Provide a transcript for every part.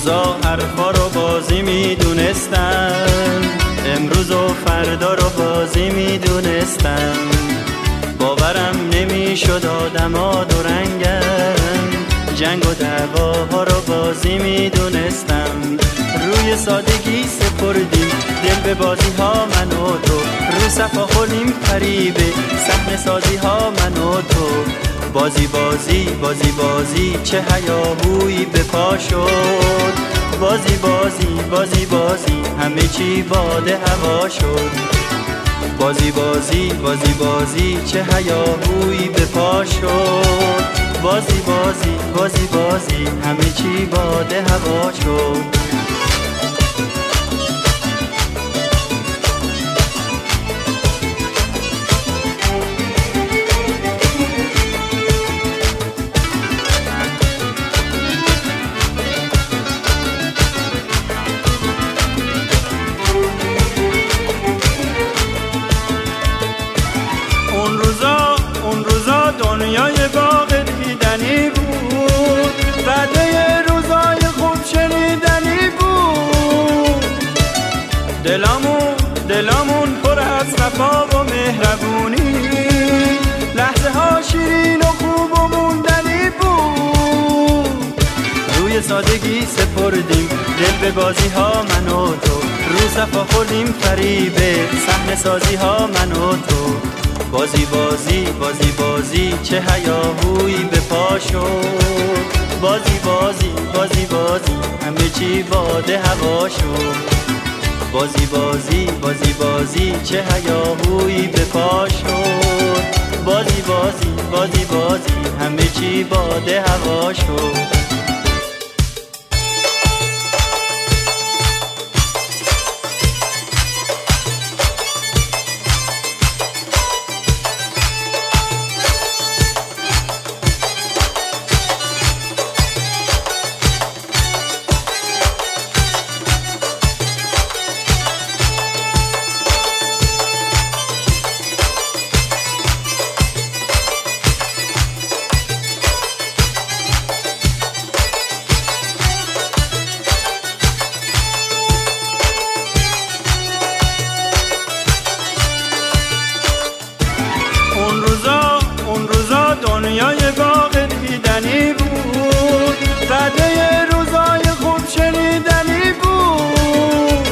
روزا حرفا رو بازی میدونستم، امروز و فردا رو بازی میدونستم. باورم نمیشد آدما دو رنگن، جنگ و دعواها رو بازی میدونستم. روی سادگی سپردیم دل به بازی ها من و تو، رو صفا خوریم فریبه صحنه سازی ها من و تو. بازی بازی بازی بازی چه هیاهویی به پا شد، بازی بازی بازی بازی همه چی باد هوا شد. بازی بازی بازی بازی چه هیاهویی به پا شد، بازی بازی بازی بازی همه چی باد هوا شد. اون روزا دنیای باغ دیدنی بود، وعده روزای خوب شنیدنی بود. دلامون پر از وفا و مهربونی، لحظه ها شیرین و خوب و موندنی بود. روی سادگی سپردیم دل به بازی ها من و تو، رو صفا خوردیم فریبه صحنه سازی ها من و تو. بازی بازی بازی بازی چه هیاهویی به پا شد، بازی بازی بازی بازی همه چی باد هوا شد. بازی بازی بازی بازی چه هیاهویی به پا شد، بازی بازی بازی بازی همه چی باد هوا شد. اون روزا دنیای باغ دیدنی بود، وعده روزای خوب شنیدنی بود.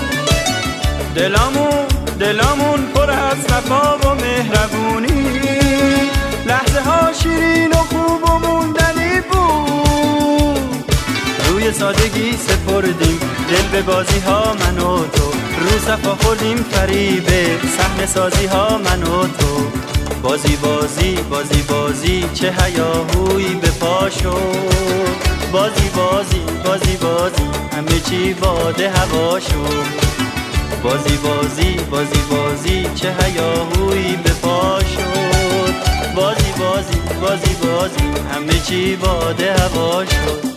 دلامون پر از وفا و مهربونی، لحظه ها شیرین و خوب و موندنی بود. روی سادگی سپردیم دل به بازی ها من و تو، رو صفا خوردیم فریبه صحنه سازی ها من و تو. بازی بازی بازی بازی چه هیاهویی به پا شد، بازی بازی بازی بازی همه چی باد هوا شد. بازی بازی بازی بازی چه هیاهویی به پا شد، بازی بازی بازی بازی همه چی باد هوا شد.